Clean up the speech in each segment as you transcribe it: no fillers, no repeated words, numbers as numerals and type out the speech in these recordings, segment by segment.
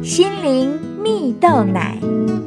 心灵蜜豆奶。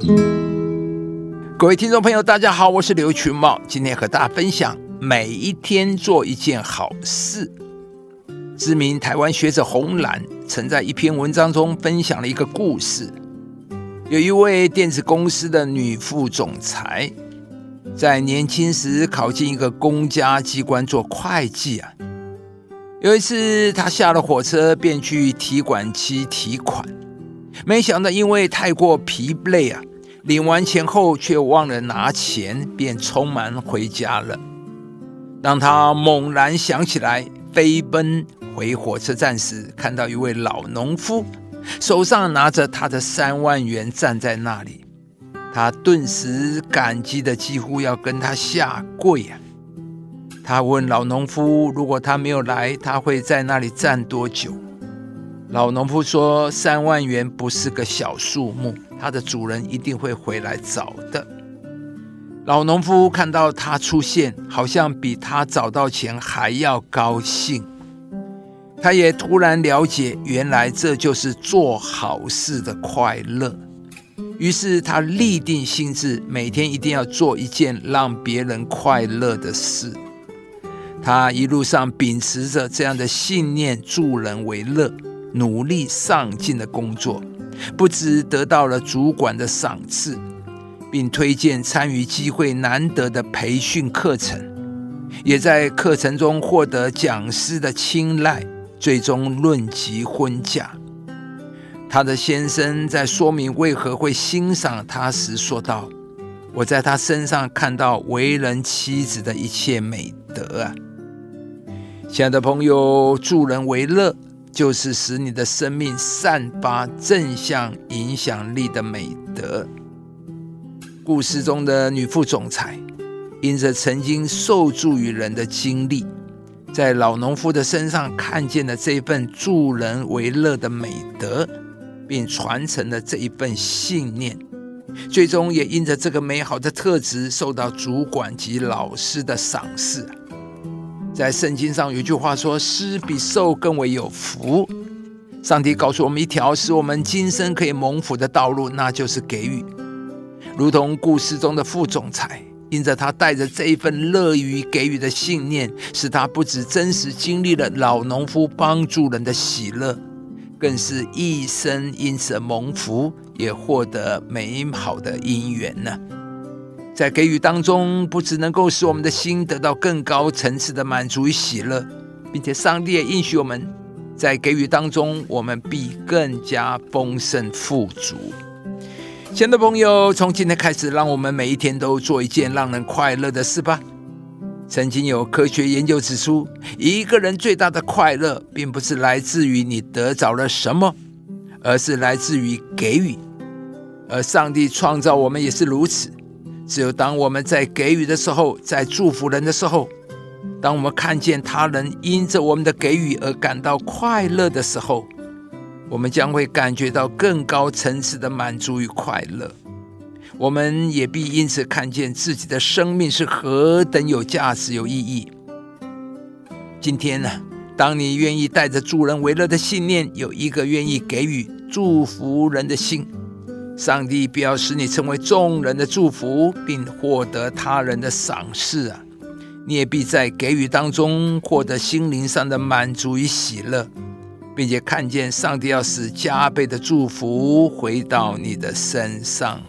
各位听众朋友大家好，我是刘群茂，今天和大家分享每一天做一件好事。知名台湾学者洪兰曾在一篇文章中分享了一个故事，有一位电子公司的女副总裁，在年轻时考进一个公家机关做会计有一次她下了火车便去提款机提款，没想到因为太过疲累领完钱后却忘了拿钱，便匆忙回家了。当他猛然想起来飞奔回火车站时，看到一位老农夫手上拿着他的3万元站在那里，他顿时感激的几乎要跟他下跪他问老农夫，如果他没有来，他会在那里站多久？老农夫说，3万元不是个小数目，他的主人一定会回来找的。老农夫看到他出现，好像比他找到钱还要高兴。他也突然了解，原来这就是做好事的快乐。于是他立定心志，每天一定要做一件让别人快乐的事。他一路上秉持着这样的信念，助人为乐，努力上进的工作，不只得到了主管的赏赐，并推荐参与机会难得的培训课程，也在课程中获得讲师的青睐，最终论及婚嫁。他的先生在说明为何会欣赏他时说道，我在他身上看到为人妻子的一切美德亲爱的朋友，助人为乐就是使你的生命散发正向影响力的美德。故事中的女副总裁因着曾经受助于人的经历，在老农夫的身上看见了这份助人为乐的美德，并传承了这一份信念，最终也因着这个美好的特质受到主管及老师的赏识。在圣经上有句话说，施比受更为有福。上帝告诉我们一条使我们今生可以蒙福的道路，那就是给予。如同故事中的副总裁，因着他带着这一份乐于给予的信念，使他不只真实经历了老农夫帮助人的喜乐，更是一生因此蒙福，也获得美好的姻缘在给予当中，不只能够使我们的心得到更高层次的满足与喜乐，并且上帝也应许我们，在给予当中，我们必更加丰盛富足。亲爱的朋友，从今天开始，让我们每一天都做一件让人快乐的事吧。曾经有科学研究指出，一个人最大的快乐，并不是来自于你得着了什么，而是来自于给予。而上帝创造我们也是如此，只有当我们在给予的时候，在祝福人的时候，当我们看见他人因着我们的给予而感到快乐的时候，我们将会感觉到更高层次的满足与快乐。我们也必因此看见自己的生命是何等有价值有意义。今天当你愿意带着助人为乐的信念，有一个愿意给予祝福人的心，上帝必要使你成为众人的祝福，并获得他人的赏识你也必在给予当中获得心灵上的满足与喜乐，并且看见上帝要使加倍的祝福回到你的身上。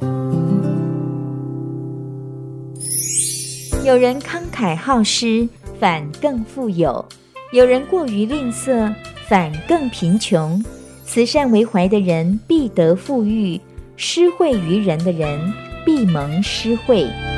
有人慷慨好施，反更富有；有人过于吝啬，反更贫穷。慈善为怀的人必得富裕，施惠于人的人必蒙施惠。